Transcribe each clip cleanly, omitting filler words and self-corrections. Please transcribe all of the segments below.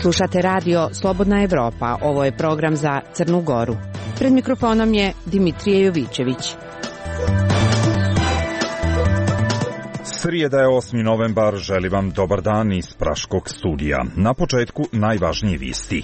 Slušate radio Slobodna Evropa. Ovo je program za Crnu Goru. Pred mikrofonom je Dimitrije Jovićević. Srijeda je 8. novembar, želim vam dobar dan iz Praškog studija. Na početku najvažnije vijesti.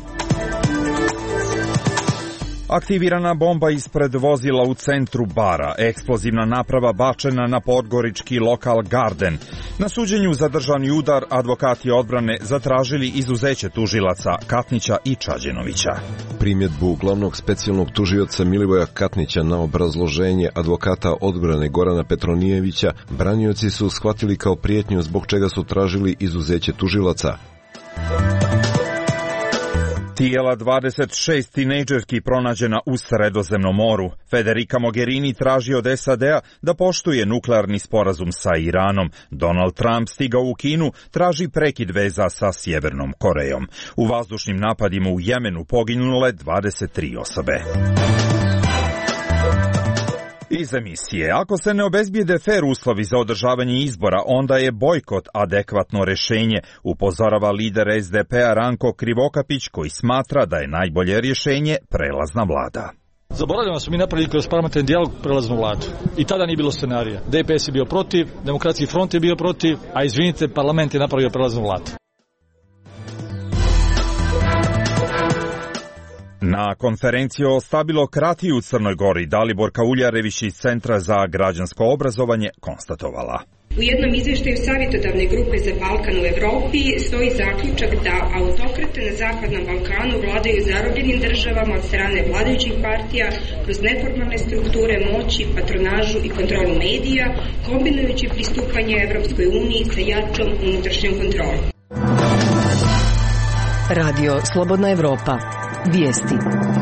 Aktivirana bomba ispred vozila u centru Bara, eksplozivna naprava bačena na podgorički lokal Garden. Na suđenju za državni udar advokati odbrane zatražili izuzeće tužilaca Katnića i Čađenovića. Primjedbu glavnog specijalnog tužioca Milivoja Katnića na obrazloženje advokata odbrane Gorana Petronijevića branioci su shvatili kao prijetnju zbog čega su tražili izuzeće tužilaca. Tijela 26 tinejdžerki pronađena u Sredozemnom moru. Federica Mogherini traži od SAD-a da poštuje nuklearni sporazum sa Iranom. Donald Trump stigao u Kinu, traži prekid veza sa Sjevernom Korejom. U vazdušnim napadima u Jemenu poginule 23 osobe. Iz emisije. Ako se ne obezbijede fer uslovi za održavanje izbora, onda je bojkot adekvatno rješenje, upozorava lider SDP-a Ranko Krivokapić, koji smatra da je najbolje rješenje prelazna vlada. Zaboravljamo smo mi napravili kroz parlamentarni dijalog prelaznu vladu. I tada nije bilo scenarija. DPS je bio protiv, Demokratski front je bio protiv, a izvinite, parlament je napravio prelaznu vladu. Na konferenciji o stabilokratiji u Crnoj Gori Dalibor Kauljarević iz Centra za građansko obrazovanje konstatovala. U jednom izvještaju savjetodavne grupe za Balkan u Evropi stoji zaključak da autokrate na Zapadnom Balkanu vladaju zarobljenim državama od strane vladajućih partija kroz neformalne strukture moći, patronažu i kontrolu medija, kombinujući pristupanje Evropskoj uniji sa jačom unutrašnjom kontrolom. Radio Slobodna Evropa. Vijesti.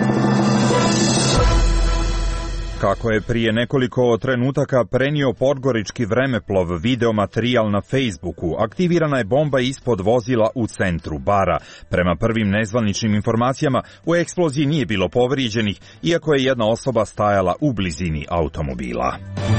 Kako je prije nekoliko trenutaka prenio podgorički vremeplov video materijal na Facebooku, aktivirana je bomba ispod vozila u centru Bara. Prema prvim nezvaničnim informacijama, u eksploziji nije bilo povrijeđenih, iako je jedna osoba stajala u blizini automobila.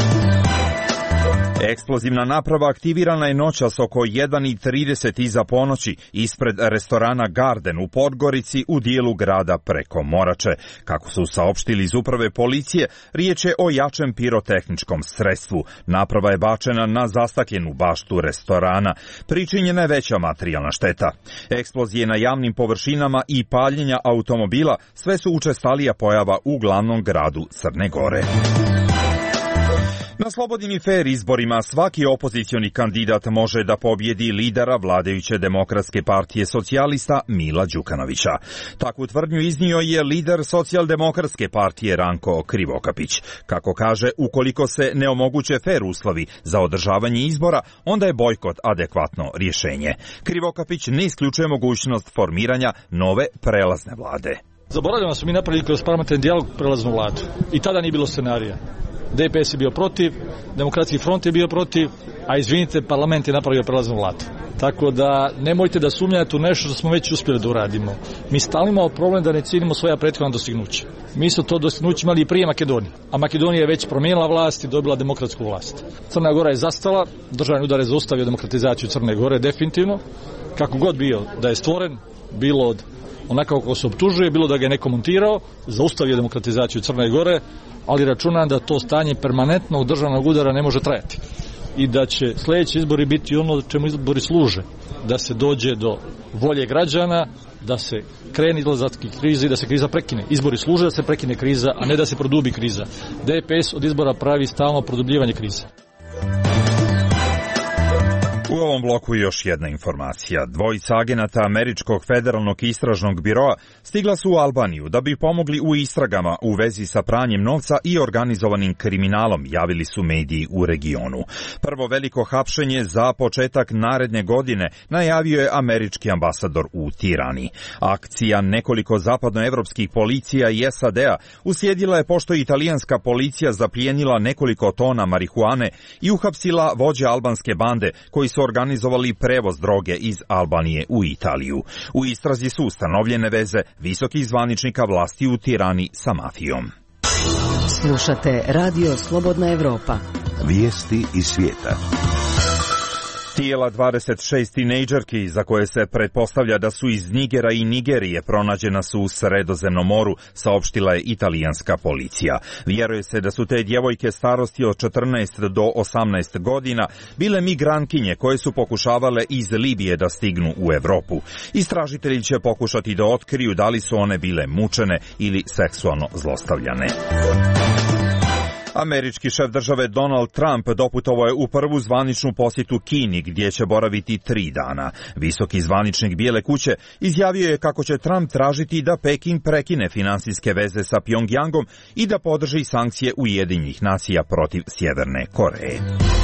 Eksplozivna naprava aktivirana je noćas oko 1:30 iza ponoći ispred restorana Garden u Podgorici u dijelu grada preko Morače. Kako su saopštili iz uprave policije, riječ je o jačem pirotehničkom sredstvu. Naprava je bačena na zastakljenu baštu restorana. Pričinjena je veća materijalna šteta. Eksplozije na javnim površinama i paljenja automobila sve su učestalija pojava u glavnom gradu Crne Gore. Na slobodnim i fer izborima svaki opozicioni kandidat može da pobjedi lidera vladajuće Demokratske partije socijalista Mila Đukanovića. Takvu tvrdnju iznio je lider Socijaldemokratske partije Ranko Krivokapić. Kako kaže, ukoliko se ne omoguće fer uslovi za održavanje izbora, onda je bojkot adekvatno rješenje. Krivokapić ne isključuje mogućnost formiranja nove prelazne vlade. Zaboravljamo smo mi napravili kroz parlamentarni dijalog prelaznu vladu. I tada nije bilo scenarija. DPS je bio protiv, Demokratski front je bio protiv, a izvinite, parlament je napravio prelaznu vladu. Tako da nemojte da sumnjate u nešto što smo već uspjeli da uradimo. Mi stalno imamo problem da ne cijenimo svoja prethodna dostignuća. Mi smo to dostignuće imali i prije Makedonije, a Makedonija je već promijenila vlast i dobila demokratsku vlast. Crna Gora je zastala, državni udar je zaustavio demokratizaciju Crne Gore definitivno, kako god bio da je stvoren, bilo od onako kako se optužuje, bilo da ga je neko montirao, zaustavio demokratizaciju Crne Gore, ali računam da to stanje permanentnog državnog udara ne može trajati i da će sljedeći izbori biti ono čemu izbori služe, da se dođe do volje građana, da se krene izlazak krize i da se kriza prekine. Izbori služe da se prekine kriza, a ne da se produbi kriza. DPS od izbora pravi stalno produbljivanje krize. U ovom bloku još jedna informacija. Dvojica agenata Američkog federalnog istražnog biroa stigla su u Albaniju da bi pomogli u istragama u vezi sa pranjem novca i organizovanim kriminalom, javili su mediji u regionu. Prvo veliko hapšenje za početak naredne godine najavio je američki ambasador u Tirani. Akcija nekoliko zapadnoevropskih policija i SAD-a uslijedila je pošto je italijanska policija zaplijenila nekoliko tona marihuane i uhapsila vođe albanske bande koji su organizovali prevoz droge iz Albanije u Italiju. U istrazi su ustanovljene veze visokih zvaničnika vlasti u Tirani sa mafijom. Slušate Radio Slobodna Evropa. Vijesti iz svijeta. Tijela 26 tinejdžerki za koje se pretpostavlja da su iz Nigera i Nigerije pronađena su u Sredozemnom moru, saopštila je italijanska policija. Vjeruje se da su te djevojke starosti od 14 do 18 godina bile migrantkinje koje su pokušavale iz Libije da stignu u Europu. Istražitelji će pokušati da otkriju da li su one bile mučene ili seksualno zlostavljane. Američki šef države Donald Trump doputovao je u prvu zvaničnu posjetu Kini, gdje će boraviti 3 dana. Visoki zvaničnik Bijele kuće izjavio je kako će Trump tražiti da Peking prekine finansijske veze sa Pjongjangom i da podrži sankcije Ujedinjenih nacija protiv Sjeverne Koreje.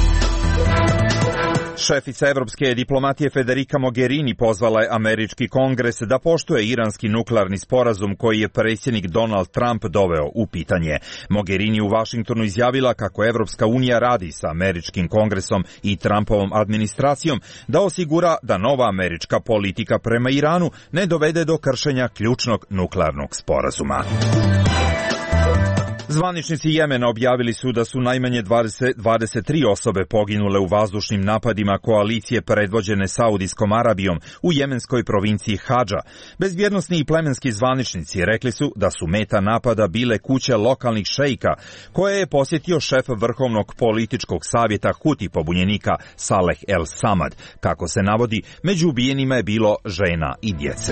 Šefica evropske diplomatije Federica Mogherini pozvala je američki kongres da poštuje iranski nuklearni sporazum koji je predsjednik Donald Trump doveo u pitanje. Mogherini u Vašingtonu izjavila kako Evropska unija radi sa američkim kongresom i Trumpovom administracijom da osigura da nova američka politika prema Iranu ne dovede do kršenja ključnog nuklearnog sporazuma. Zvaničnici Jemena objavili su da su najmanje 23 osobe poginule u vazdušnim napadima koalicije predvođene Saudijskom Arabijom u jemenskoj provinciji Hadža. Bezbjednosni i plemenski zvaničnici rekli su da su meta napada bile kuće lokalnih šejka, koje je posjetio šef Vrhovnog političkog savjeta Huti pobunjenika Saleh El Samad. Kako se navodi, među ubijenima je bilo žena i djece.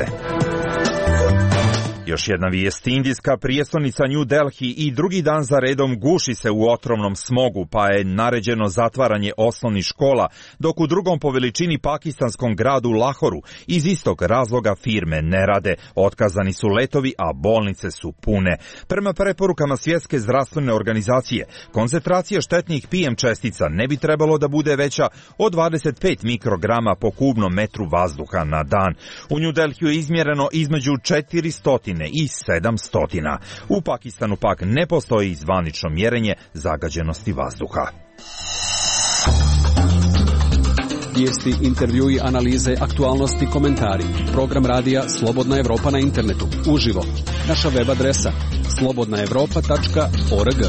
Još jedna vijest, indijska prijestolnica New Delhi i drugi dan za redom guši se u otrovnom smogu, pa je naređeno zatvaranje osnovnih škola, dok u drugom po veličini pakistanskom gradu Lahoru iz istog razloga firme ne rade, otkazani su letovi, a bolnice su pune. Prema preporukama Svjetske zdravstvene organizacije, koncentracija štetnih PM čestica ne bi trebalo da bude veća od 25 mikrograma po kubnom metru vazduha na dan. U New Delhiju je izmjereno između 400 i 700. U Pakistanu pak ne postoji zvanično mjerenje zagađenosti vazduha. Vijesti, intervjui, analize, aktualnosti, komentari. Program radija Slobodna Evropa na internetu. Uživo. Naša web adresa slobodnaevropa.org.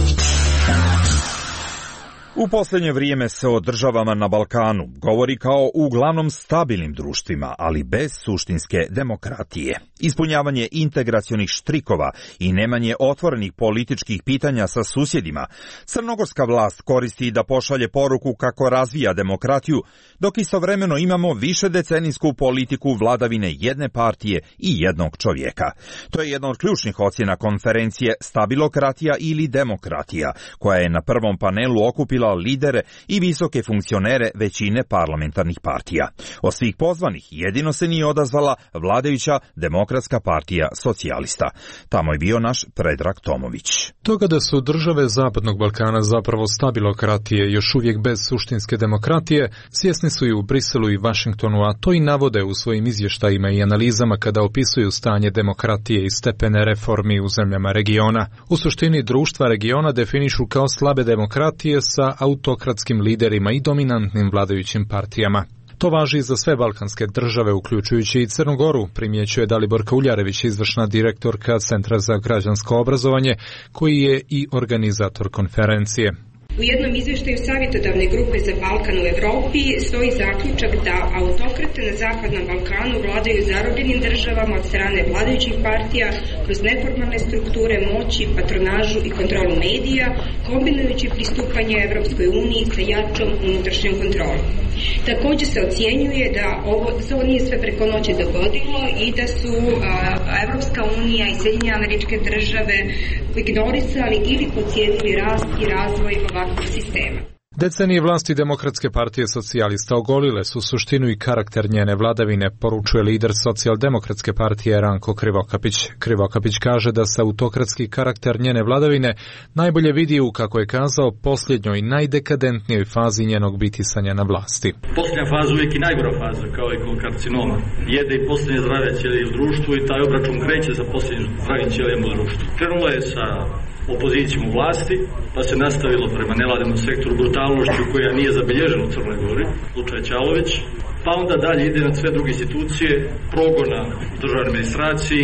U posljednje vrijeme se o državama na Balkanu govori kao uglavnom stabilnim društvima, ali bez suštinske demokratije. Ispunjavanje integracionih štrikova i nemanje otvorenih političkih pitanja sa susjedima, crnogorska vlast koristi da pošalje poruku kako razvija demokratiju, dok istovremeno imamo višedecenijsku politiku vladavine jedne partije i jednog čovjeka. To je jedna od ključnih ocjena konferencije Stabilokratija ili demokratija, koja je na prvom panelu okupila lidere i visoke funkcionere većine parlamentarnih partija. Od svih pozvanih jedino se nije odazvala vladajuća Demokratska partija socijalista. Tamo je bio naš Predrag Tomović. Toga da su države Zapadnog Balkana zapravo stabilokratije još uvijek bez suštinske demokratije, svjesni su i u Briselu i Vašingtonu, a to i navode u svojim izvještajima i analizama kada opisuju stanje demokratije i stepene reformi u zemljama regiona. U suštini društva regiona definišu kao slabe demokratije sa autokratskim liderima i dominantnim vladajućim partijama. To važi i za sve balkanske države, uključujući i Crnu Goru, primjećuje Dalibor Kauljarević, izvršna direktorka Centra za građansko obrazovanje, koji je i organizator konferencije. U jednom izvještaju savjetodavne grupe za Balkan u Evropi stoji zaključak da autokrate na Zapadnom Balkanu vladaju zarobljenim državama od strane vladajućih partija kroz neformalne strukture moći, patronažu i kontrolu medija, kombinujući pristupanje Evropskoj uniji sa jačom unutrašnjom kontrolom. Također se ocjenjuje da ovo nije sve preko noći dogodilo i da su Evropska unija i Sjedinjene Američke Države ignorisali ili podcijenili rast i razvoj ovakvog sistema. Decenije vlasti Demokratske partije socijalista ogolile su suštinu i karakter njene vladavine, poručuje lider Socijaldemokratske partije Ranko Krivokapić. Krivokapić kaže da se autokratski karakter njene vladavine najbolje vidi u, kako je kazao, posljednjoj najdekadentnijoj fazi njenog bitisanja na vlasti. Posljednja faza uvijek i najgora faza, kao i kod karcinoma. Jede i posljednje zdrave ćelije u društvu i taj obračun kreće sa posljednjim zdravim ćelijama u društvu. Krenulo je sa opozicijom u vlasti, pa se nastavilo prema nevladinom sektoru brutalnošću koja nije zabilježena u Crnoj Gori, slučaj Ćalović, pa onda dalje ide na sve druge institucije, progona državne administraciji.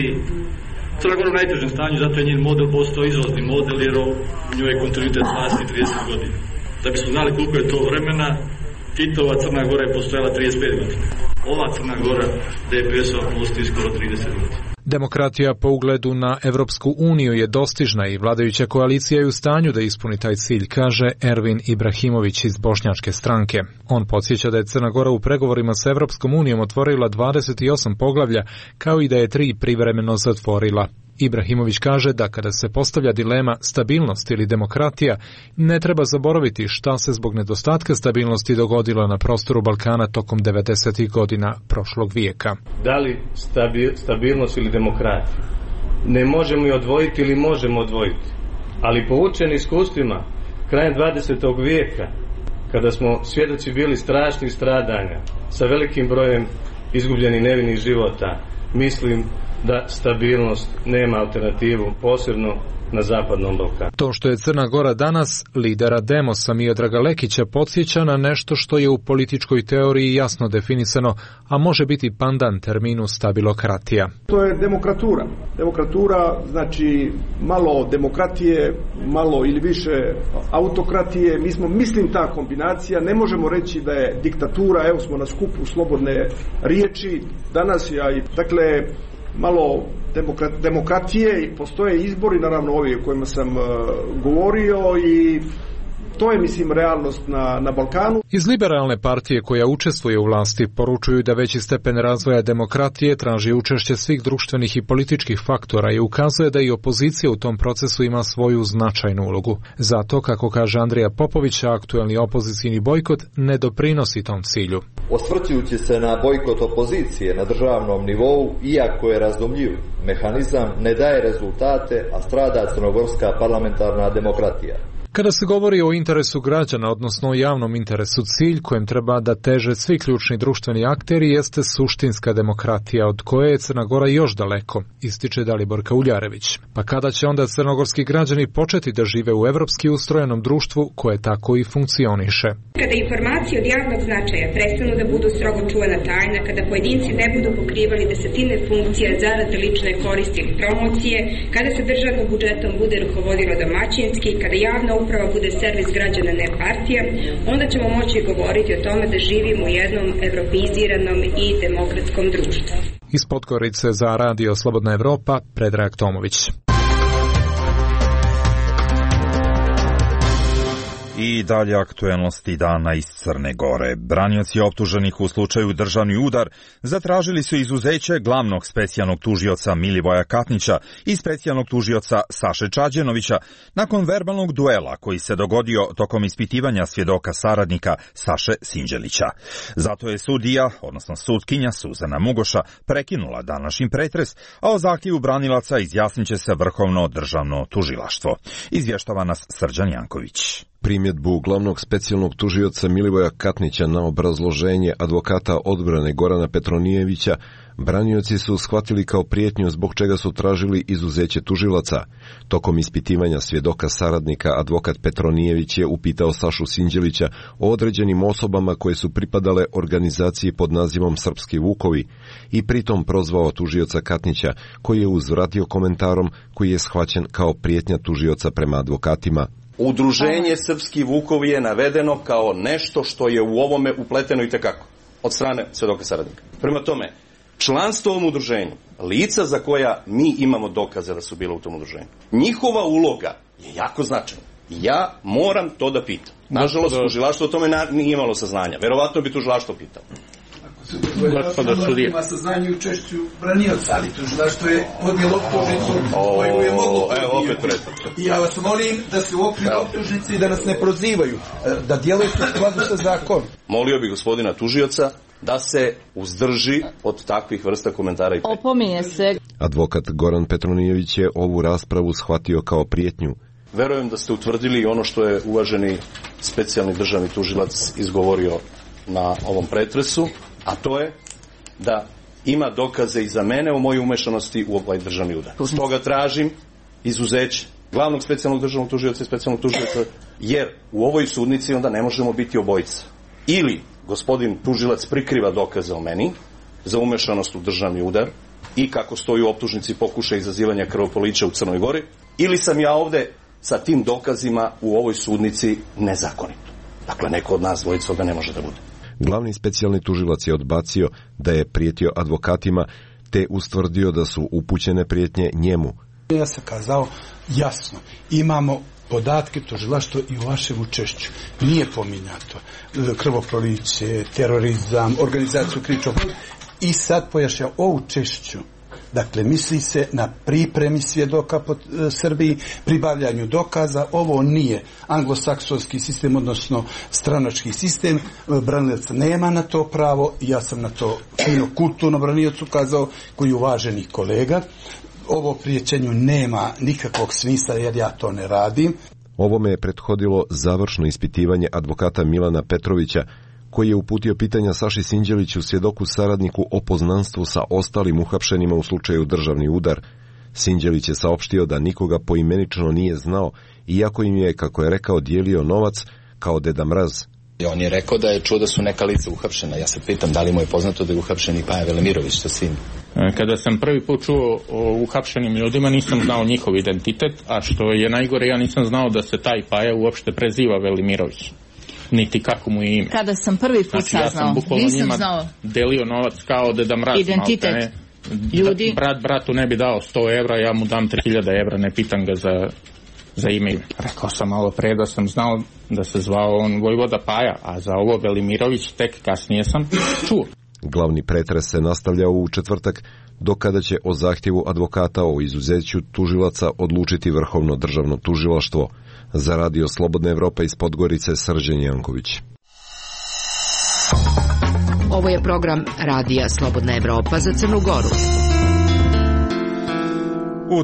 Crna Gora u najtežem stanju, zato je njen model postao izvozni model, jer u njoj je kontinuitet vlasti 30 godina. Da bismo znali koliko je to vremena, Titova Crna Gora je postojala 35 godina. Ova Crna Gora DPS-ova postoji skoro 30 godina. Demokratija po ugledu na Evropsku uniju je dostižna i vladajuća koalicija je u stanju da ispuni taj cilj, kaže Ervin Ibrahimović iz Bošnjačke stranke. On podsjeća da je Crna Gora u pregovorima sa Evropskom unijom otvorila 28 poglavlja, kao i da je 3 privremeno zatvorila. Ibrahimović kaže da kada se postavlja dilema stabilnost ili demokratija, ne treba zaboraviti šta se zbog nedostatka stabilnosti dogodilo na prostoru Balkana tokom 90. godina prošlog vijeka. Da li stabilnost ili demokratija? Ne možemo je odvojiti ili možemo odvojiti. Ali poučeni iskustvima krajem 20. vijeka, kada smo svjedoci bili strašnih stradanja sa velikim brojem izgubljenih nevinih života, mislim da stabilnost nema alternativu, posebno na Zapadnom Balkanu. To što je Crna Gora danas lidera Demosa Miodraga Lekića podsjeća na nešto što je u političkoj teoriji jasno definisano, a može biti pandan terminu stabilokratija. To je demokratura. Demokratura znači malo demokratije, malo ili više autokratije. Mislim ta kombinacija, ne možemo reći da je diktatura, evo smo na skupu slobodne riječi, danas dakle, malo demokratije i postoje izbori, naravno ovi o kojima sam govorio i to je, mislim, realnost na Balkanu. Iz liberalne partije koja učestvuje u vlasti poručuju da veći stepen razvoja demokratije traži učešće svih društvenih i političkih faktora i ukazuje da i opozicija u tom procesu ima svoju značajnu ulogu. Zato, kako kaže Andrija Popović, aktuelni opozicijni bojkot ne doprinosi tom cilju. Osvrćujući se na bojkot opozicije na državnom nivou, iako je razumljiv mehanizam, ne daje rezultate, a strada crnogorska parlamentarna demokratija. Kada se govori o interesu građana, odnosno o javnom interesu, cilj kojem treba da teže svi ključni društveni akteri jeste suštinska demokratija, od koje je Crna Gora još daleko, ističe Dalibor Kauljarević. Pa kada će onda crnogorski građani početi da žive u evropski ustrojenom društvu koje tako i funkcioniše? Kada informacije od javnog značaja prestanu da budu strogo čuvana tajna, kada pojedinci ne budu pokrivali desetine funkcija zarade lične koristi ili promocije, kada se državnim budžetom bude rukovodilo domaćinski, kada javna uprava bude servis građana, ne partija, onda ćemo moći govoriti o tome da živimo u jednom evropeiziranom i demokratskom društvu. Iz Podgorice za Radio Slobodna Evropa, Predrag Tomović. I dalje aktuelnosti dana iz Crne Gore. Branioci optuženih u slučaju državni udar zatražili su izuzeće glavnog specijalnog tužioca Milivoja Katnića i specijalnog tužioca Saše Čađenovića nakon verbalnog duela koji se dogodio tokom ispitivanja svjedoka saradnika Saše Sinđelića. Zato je sudija, odnosno sudkinja Suzana Mugoša, prekinula današnji pretres, a o zahtjevu branilaca izjasnit će se Vrhovno državno tužilaštvo. Izvještava nas Srđan Janković. Primjedbu glavnog specijalnog tužioca Milivoja Katnića na obrazloženje advokata odbrane Gorana Petronijevića branioci su shvatili kao prijetnju zbog čega su tražili izuzeće tužilaca. Tokom ispitivanja svjedoka saradnika advokat Petronijević je upitao Sašu Sinđelića o određenim osobama koje su pripadale organizaciji pod nazivom Srpski Vukovi i pritom prozvao tužioca Katnića, koji je uzvratio komentarom koji je shvaćen kao prijetnja tužioca prema advokatima. Udruženje Srpski Vukovi je navedeno kao nešto što je u ovome upleteno itekako od strane svedoka saradnika. Prema tome, članstvo u ovom udruženju, lica za koja mi imamo dokaze da su bila u tom udruženju, njihova uloga je jako značajna. Ja moram to da pitam. Nažalost, tužilaštvo o tome nije imalo saznanja. Verovatno bi tužilaštvo pitao. Ima saznanje u učešću branioca, ali tužilaštvo je podnijelo optužnicu koju je moglo podnijeti. I ja vas molim da se u okviru optužnice i da nas ne prozivaju, da djelujete u skladu sa zakonom. Molio bih gospodina tužioca da se uzdrži od takvih vrsta komentara i prijetnji. Opominje se. Advokat Goran Petronijević je ovu raspravu shvatio kao prijetnju. Verujem da ste utvrdili ono što je uvaženi specijalni državni tužilac izgovorio na ovom pretresu, a to je da ima dokaze i za mene o mojoj umešanosti u ovaj državni udar. Stoga tražim izuzeće glavnog specijalnog državnog tužioca i specijalnog tužioca, jer u ovoj sudnici onda ne možemo biti obojica. Ili gospodin tužilac prikriva dokaze o meni za umešanost u državni udar i, kako stoji u optužnici, pokušaj izazivanja krvoprolića u Crnoj Gori, ili sam ja ovde sa tim dokazima u ovoj sudnici nezakonito. Dakle, neko od nas dvojica ga ne može da bude. Glavni specijalni tužilac je odbacio da je prijetio advokatima, te ustvrdio da su upućene prijetnje njemu. Ja sam kazao jasno, imamo podatke tužilaštvo i u vašem učešću. Nije pominjato krvoproliće, terorizam, organizaciju krivičnog i sad pojašnjava o učešću. Dakle, misli se na pripremi svjedoka po Srbiji, pribavljanju dokaza. Ovo nije anglosaksonski sistem, odnosno stranački sistem. Branilac nema na to pravo i ja sam na to fino kulturno braniocu kazao, koji je uvaženi kolega. Ovo prijećenju nema nikakvog smisla jer ja to ne radim. Ovome je prethodilo završno ispitivanje advokata Milana Petrovića, koji je uputio pitanja Saši Sinđeliću, svjedoku saradniku, o poznanstvu sa ostalim uhapšenima u slučaju Državni udar. Sinđelić je saopštio da nikoga poimenično nije znao, iako im je, kako je rekao, dijelio novac kao Deda Mraz. On je rekao da je čuo da su neka lica uhapšena. Ja se pitam da li mu je poznato da je uhapšen i Paja Velimirović sa svim. Kada sam prvi put čuo o uhapšenim ljudima, nisam znao njihov identitet, a što je najgore, ja nisam znao da se taj Paja uopšte preziva Velimirović. Niti kako mu je ime. Kada sam prvi put saznao, ja sam bukvalno njima delio novac kao Deda Mraz. Identitet ljudi. Brat bratu ne bi dao 100 evra, ja mu dam 3000 evra, ne pitam ga za ime. Rekao sam malo pre da sam znao da se zvao on Vojvoda Paja, a za ovo Velimirović tek kasnije sam čuo. Glavni pretres se nastavlja u četvrtak, do kada će o zahtjevu advokata o izuzeću tužilaca odlučiti Vrhovno državno tužilaštvo. Za Radio Slobodna Evropa iz Podgorice, Srđan Janković. Ovo je program Radija Slobodna Evropa za Crnu Goru. U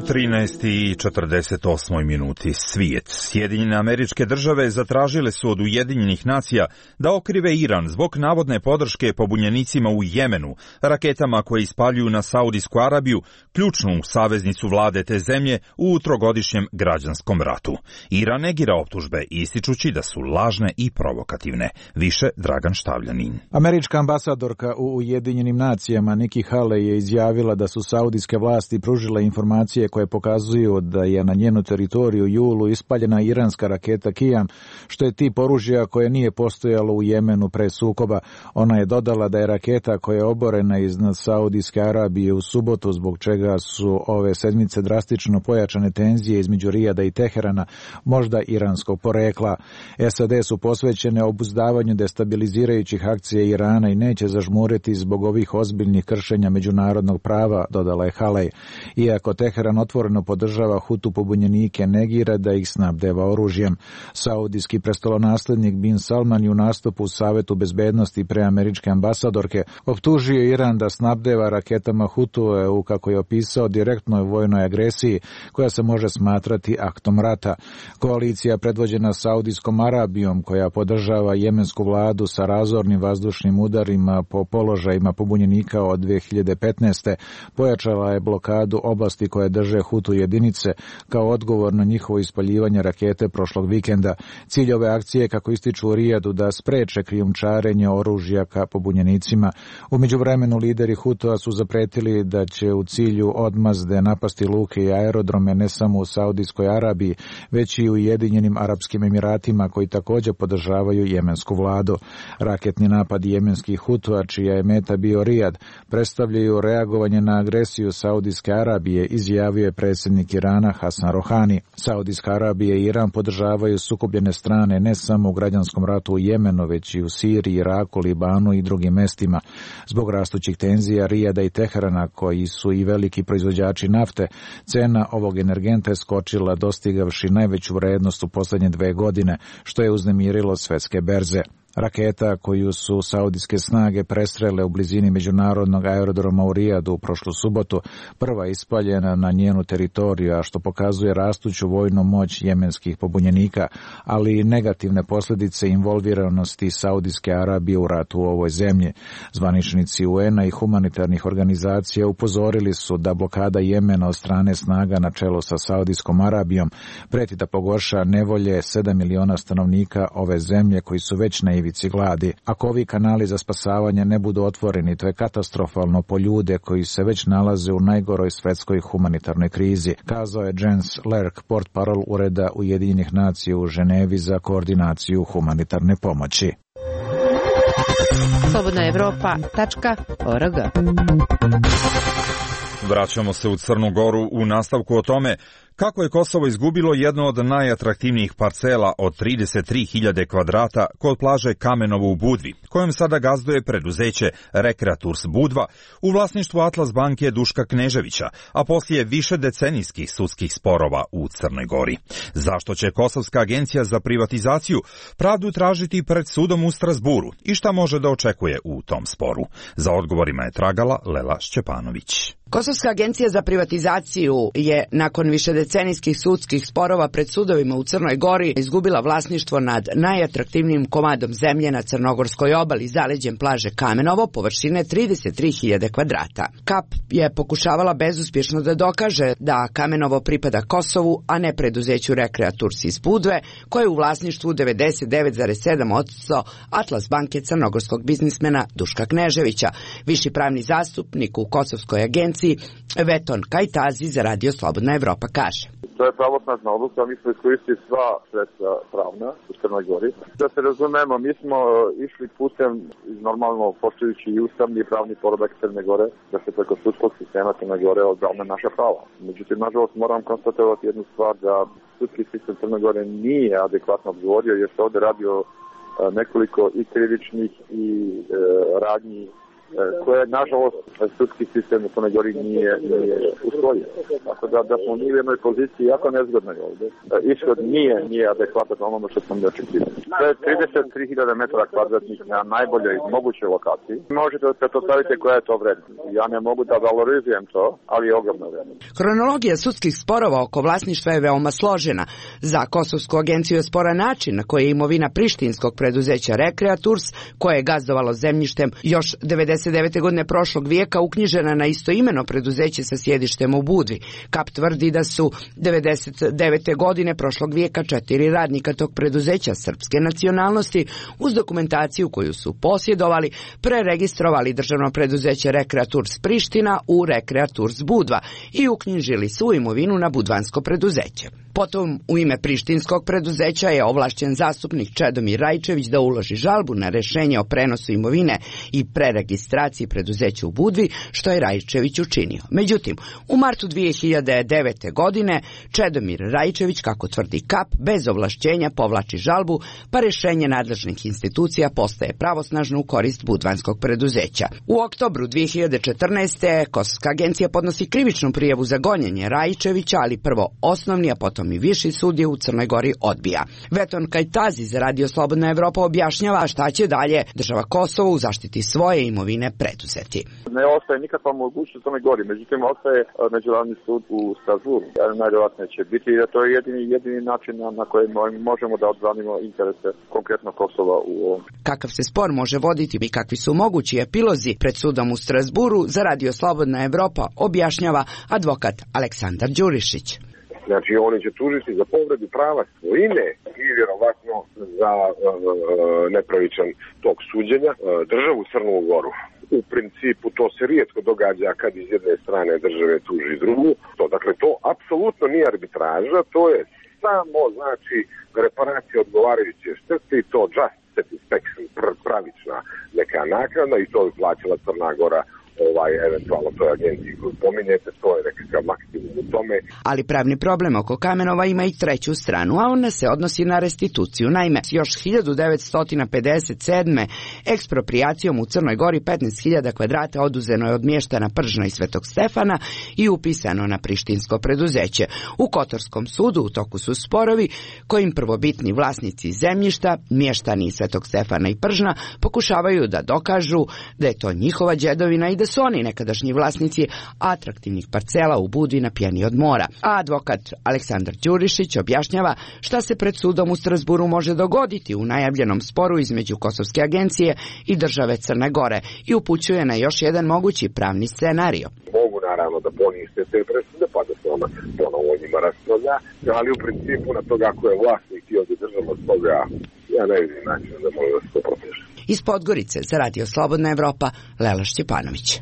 13:48 minuti svijet. Sjedinjene Američke Države zatražile su od Ujedinjenih nacija da okrive Iran zbog navodne podrške pobunjenicima u Jemenu, raketama koje ispaljuju na Saudijsku Arabiju, ključnu saveznicu vlade te zemlje u trogodišnjem građanskom ratu. Iran negira optužbe, ističući da su lažne i provokativne. Više Dragan Štavljanin. Američka ambasadorka u Ujedinjenim nacijama Nikki Haley je izjavila da su saudijske vlasti pružile informacije koje pokazuju da je na njenu teritoriju u julu ispaljena iranska raketa Qiyam, što je tip oružja koje nije postojalo u Jemenu pre sukoba. Ona je dodala da je raketa koja je oborena iznad Saudijske Arabije u subotu, zbog čega su ove sedmice drastično pojačane tenzije između Rijada i Teherana, možda iranskog porekla. SAD su posvećene obuzdavanju destabilizirajućih akcija Irana i neće zažmuriti zbog ovih ozbiljnih kršenja međunarodnog prava, dodala je Haley. Iako Teheran otvoreno podržava Hutu pobunjenike, negira da ih snabdeva oružjem. Saudijski prestolonaslednik Bin Salman u nastupu u Savetu bezbednosti pre američke ambasadorke optužio Iran da snabdeva raketama Hutue u, kako je opisao, direktnoj vojnoj agresiji koja se može smatrati aktom rata. Koalicija predvođena Saudijskom Arabijom, koja podržava jemensku vladu sa razornim vazdušnim udarima po položajima pobunjenika od 2015. pojačala je blokadu oblasti koje drže Hutu jedinice kao odgovor na njihovo ispaljivanje rakete prošlog vikenda. Cilj ove akcije, kako ističu u Rijadu, da spreče krijumčarenje oružja ka pobunjenicima. U međuvremenu lideri Hutua su zapretili da će u cilju odmazde napasti luke i aerodrome ne samo u Saudijskoj Arabiji, već i u Ujedinjenim Arapskim Emiratima, koji također podržavaju jemensku vladu. Raketni napad jemenskih Hutua, čija je meta bio Rijad, predstavljaju reagovanje na agresiju Saudijske Arabije, izjavio je predsjednik Irana Hasan Rohani. Saudijska Arabija i Iran podržavaju sukobljene strane ne samo u građanskom ratu u Jemenu, već i u Siriji, Iraku, Libanu i drugim mestima. Zbog rastućih tenzija Rijada i Teherana, koji su i veliki proizvođači nafte, cena ovog energenta je skočila, dostigavši najveću vrednost u posljednje 2 godine, što je uznemirilo svetske berze. Raketa koju su saudijske snage prestrele u blizini međunarodnog aerodroma u Rijadu prošlu subotu, prva ispaljena na njenu teritoriju, a što pokazuje rastuću vojnu moć jemenskih pobunjenika, ali i negativne posljedice involviranosti Saudijske Arabije u ratu u ovoj zemlji. Zvaničnici UN-a i humanitarnih organizacija upozorili su da blokada Jemena od strane snaga na čelu sa Saudijskom Arabijom preti da pogorša nevolje 7 miliona stanovnika ove zemlje, koji su već na ivici gladi. Ako ovi kanali za spasavanje ne budu otvoreni, to je katastrofalno po ljude koji se već nalaze u najgoroj svetskoj humanitarnoj krizi, kazao je Jens Lerk, portparol Ureda Ujedinjenih nacija u Ženevi za koordinaciju humanitarne pomoći. slobodnaevropa.org. Vraćamo se u Crnu Goru u nastavku o tome kako je Kosovo izgubilo jedno od najatraktivnijih parcela od 33.000 kvadrata kod plaže Kamenovo u Budvi, kojom sada gazduje preduzeće Rekreaturs Budva u vlasništvu Atlas banke Duška Kneževića, a poslije više decenijskih sudskih sporova u Crnoj Gori. Zašto će Kosovska agencija za privatizaciju pravdu tražiti pred sudom u Strasburu i šta može da očekuje u tom sporu? Za odgovorima je tragala Lela Šćepanović. Kosovska agencija za privatizaciju je nakon višedecenijskih sudskih sporova pred sudovima u Crnoj Gori izgubila vlasništvo nad najatraktivnijim komadom zemlje na Crnogorskoj obali zaleđem plaže Kamenovo površine 33.000 kvadrata. KAP je pokušavala bezuspješno da dokaže da Kamenovo pripada Kosovu, a ne preduzeću Rekreaturs iz Budve, koje je u vlasništvu 99,7% Atlas banke crnogorskog biznismena Duška Kneževića. Viši pravni zastupnik u Kosovskoj agenciji Veton Kajtazi za Radio Slobodna Evropa kaže: To je pravosnažna odluka, mi smo iskoristili sva sredstva pravna u Crnoj Gori. Da se razumemo, mi smo išli putem normalno poštujući i ustavni i pravni poredak Crne Gore, da se preko sudskog sistema Crne Gore odbrane naša prava. Međutim, nažalost, moram konstatovati jednu stvar, da sudski sistem Crne Gore nije adekvatno odgovorio, jer se ovdje radi o nekoliko i krivičnih i radnji koje, nažalost, sudski sistem u Crnoj Gori nije usvojio. Tako da smo mi u jednoj poziciji jako nezgodnoj ovdje. Ishod nije adekvatan onome što smo mi očekivali. To je 33.000 metara kvadratnih na najboljoj mogućoj lokaciji. Možete da pretpostavite koja je to vrednost. Ja ne mogu da valorizujem to, ali je ogromna vrednost. Kronologija sudskih sporova oko vlasništva je veoma složena. Za Kosovsku agenciju je sporan način na koji je imovina prištinskog preduzeća Rekreaturs, koje je gazdovalo zemljištem još 1999. godine prošlog vijeka uknjižena na istoimeno preduzeće sa sjedištem u Budvi. KAP tvrdi da su 1999. godine prošlog vijeka 4 radnika tog preduzeća srpske nacionalnosti uz dokumentaciju koju su posjedovali preregistrovali državno preduzeće Rekreaturs Priština u Rekreaturs Budva i uknjižili svu imovinu na budvansko preduzeće. Potom u ime prištinskog preduzeća je ovlašćen zastupnik Čedomir Rajčević da uloži žalbu na rješenje o prenosu imovine i preregistraciji preduzeća u Budvi, što je Rajčević učinio. Međutim, u martu 2009. godine Čedomir Rajčević, kako tvrdi KAP, bez ovlašćenja povlači žalbu, pa rješenje nadležnih institucija postaje pravosnažno u korist budvanskog preduzeća. U oktobru 2014. Kosovska agencija podnosi krivičnu prijavu za gonjenje Rajčevića, ali prvo osnovni, a potom i viši sud je u Crnoj Gori odbija. Veton Kajtazi za Radio Slobodna Evropa objašnjava šta će dalje država Kosovo u zaštiti svoje imovine preduzeti. Ne ostaje nikakva mogućnost u Crnoj Gori, međutim ostaje Međunarodni sud u Strasburu. Najvjerojatnije će biti, jer to je jedini način na koji možemo da odbranimo interese konkretno Kosova u ovom. Kakav se spor može voditi i kakvi su mogući epilozi pred sudom u Strasburu za Radio Slobodna Evropa objašnjava advokat Aleksandar Đurišić. Znači, oni će tužiti za povredu prava svojine i vjerovatno za nepravičan tok suđenja državu Crnu Goru. U principu to se rijetko događa kad iz jedne strane države tuži drugu. Dakle, to apsolutno nije arbitraža, to je samo, znači, reparacija odgovarajuće štete i to just satisfaction, pravična neka naknada i to je plaćala Crna Gora eventualno toj agenciji koju pominjete, to je nekakav maksimum u tome. Ali pravni problem oko Kamenova ima i treću stranu, a ona se odnosi na restituciju. Naime, još 1957. ekspropriacijom u Crnoj Gori 15.000 kvadrata oduzeno je od mještana Pržna i Svetog Stefana i upisano na prištinsko preduzeće. U Kotorskom sudu u toku su sporovi kojim prvobitni vlasnici zemljišta, mještani Svetog Stefana i Pržna, pokušavaju da dokažu da je to njihova đedovina i da su oni nekadašnji vlasnici atraktivnih parcela u Budvi na pjeni od mora. A advokat Aleksandar Đurišić objašnjava šta se pred sudom u Strasburu može dogoditi u najavljenom sporu između Kosovske agencije i države Crne Gore i upućuje na još jedan mogući pravni scenario. Mogu naravno da ponište te presude, pa da se ona ponovo o njima raspravlja, ali u principu na toga ako je vlasnik i ovdje država toga ja ne vidim način da može da se to proteže. Iz Podgorice za Radio Slobodna Evropa, Lela Šćepanović.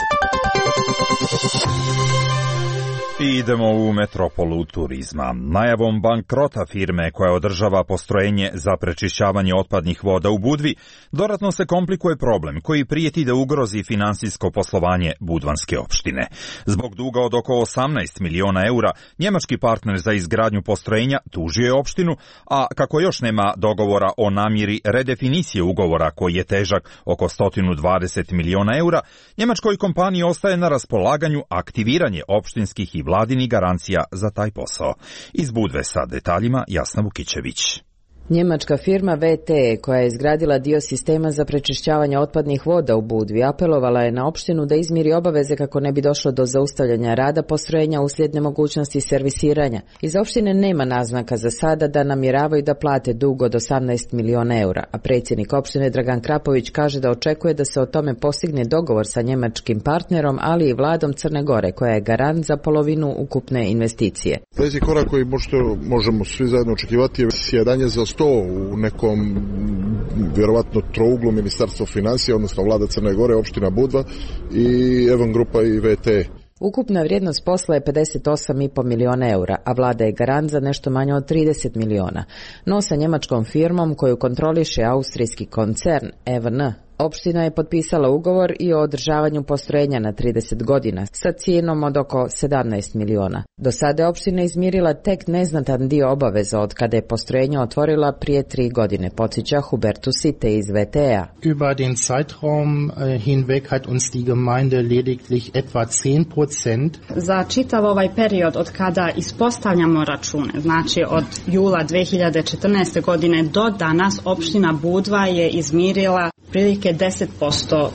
I idemo u metropolu turizma. Najavom bankrota firme koja održava postrojenje za prečišćavanje otpadnih voda u Budvi, dodatno se komplikuje problem koji prijeti da ugrozi finansijsko poslovanje budvanske opštine. Zbog duga od oko 18 miliona eura, njemački partner za izgradnju postrojenja tužio je opštinu, a kako još nema dogovora o namjeri redefinicije ugovora koji je težak oko 120 miliona eura, njemačkoj kompaniji ostaje na raspolaganju aktiviranje opštinskih i vladini garancija za taj posao. Iz Budve sa detaljima Jasna Vukićević. Njemačka firma VTE, koja je izgradila dio sistema za prečišćavanje otpadnih voda u Budvi, apelovala je na opštinu da izmiri obaveze kako ne bi došlo do zaustavljanja rada postrojenja uslijed nemogućnosti servisiranja. Iz opštine nema naznaka za sada da namjeravaju da plate dug od 18 miliona eura, a predsjednik opštine Dragan Krapović kaže da očekuje da se o tome postigne dogovor sa njemačkim partnerom, ali i vladom Crne Gore, koja je garant za polovinu ukupne investicije. Sljedeći korak koji možemo svi zajedno očekivati je sjedanje za to u nekom vjerovatno trouglu Ministarstva financija, odnosno vlada Crne Gore, opština Budva i Evan Grupa i VTE. Ukupna vrijednost posla je 58,5 miliona eura, a vlada je garant za nešto manje od 30 miliona. No sa njemačkom firmom koju kontroliše austrijski koncern EVN, opština je potpisala ugovor i o održavanju postrojenja na 30 godina sa cijenom od oko 17 miliona. Do sada je opština izmirila tek neznatan dio obaveza od kada je postrojenje otvorila prije 3 godine, podsjeća Hubertus Sitte iz VTE-a. Über den Zeitraum hinweg hat uns die Gemeinde lediglich etwa 10%. Za čitav ovaj period od kada ispostavljamo račune, znači od jula 2014. godine do danas, opština Budva je izmirila prilike 10%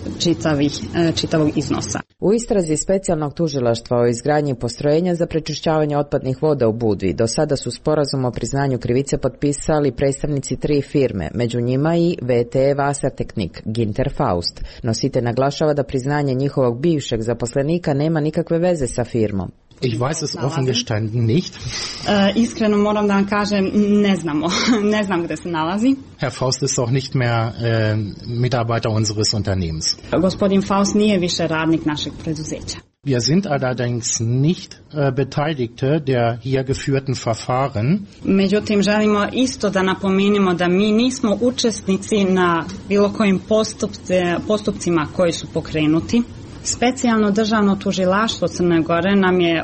čitavog iznosa. U istrazi specijalnog tužilaštva o izgradnji postrojenja za prečišćavanje otpadnih voda u Budvi do sada su sporazum o priznanju krivice potpisali predstavnici 3 firme, među njima i VTE Wassertechnik Ginter Faust. No Sitte naglašava da priznanje njihovog bivšeg zaposlenika nema nikakve veze sa firmom. Ich weiß es offen gestanden nicht. Iskreno moram da vam kažem, ne znam gde se nalazi. Herr Faust ist auch nicht mehr Mitarbeiter unseres Unternehmens. Gospodin Faust nije više radnik našeg preduzeća. Wir sind allerdings nicht Beteiligte der hier geführten Verfahren. Međutim, želimo isto da napomenemo da mi nismo učesnici na bilo kojim postupcima koji su pokrenuti. Specijalno državno tužilaštvo Crne Gore nam je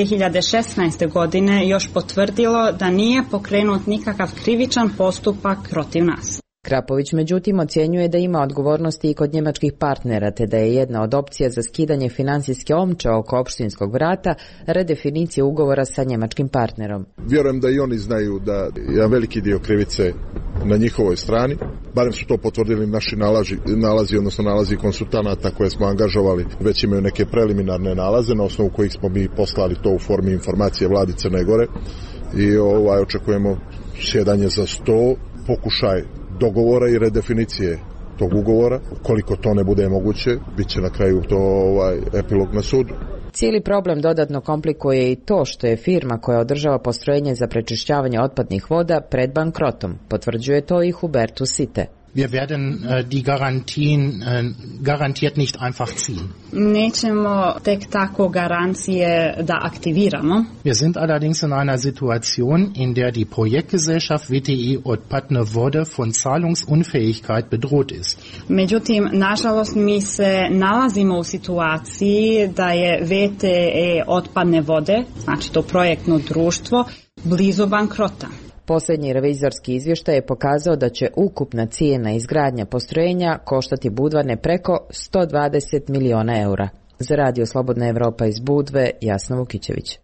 2016. godine još potvrdilo da nije pokrenut nikakav krivičan postupak protiv nas. Krapović međutim ocjenjuje da ima odgovornosti i kod njemačkih partnera, te da je jedna od opcija za skidanje financijske omče oko opštinskog vrata redefinicija ugovora sa njemačkim partnerom. Vjerujem da i oni znaju da je veliki dio krivice na njihovoj strani, barem su to potvrdili naši nalazi, odnosno nalazi konsultanata koje smo angažovali, već imaju neke preliminarne nalaze na osnovu kojih smo mi poslali to u formi informacije vladi Crne Gore i očekujemo sjedanje za sto, pokušaj dogovora i redefinicije tog ugovora. Koliko to ne bude moguće, bit će na kraju to epilog na sudu. Cijeli problem dodatno komplikuje i to što je firma koja održava postrojenje za prečišćavanje otpadnih voda pred bankrotom. Potvrđuje to i Hubertus Sitte. Wir werden die Garantien garantiert nicht einfach ziehen. Nećemo tek tako garancije da aktiviramo. Wir sind allerdings in einer Situation, in der die Projektgesellschaft WTE Otpadne Vode von Zahlungsunfähigkeit bedroht ist. Međutim, nažalost, mi se nalazimo u situaciji da je VTE Otpadne vode, znači to projektno društvo, blizu bankrota. Posljednji revizorski izvještaj je pokazao da će ukupna cijena izgradnja postrojenja koštati Budvane preko 120 miliona eura. Za Radio Slobodna Evropa iz Budve, Jasna Vukićević.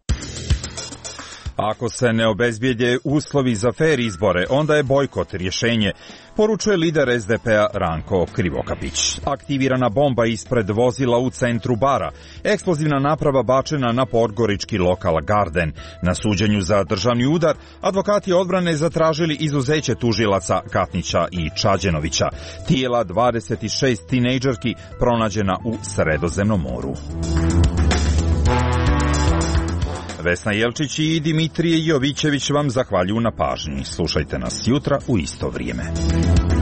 Ako se ne obezbijede uslovi za fer izbore, onda je bojkot rješenje, poručuje lider SDP-a Ranko Krivokapić. Aktivirana bomba ispred vozila u centru Bara, eksplozivna naprava bačena na podgorički lokal Garden. Na suđenju za državni udar, advokati odbrane zatražili izuzeće tužilaca Katnića i Čađenovića. Tijela 26 tinejdžerki pronađena u Sredozemnom moru. Vesna Jelčić i Dimitrije Jovićević vam zahvaljuju na pažnji. Slušajte nas jutra u isto vrijeme.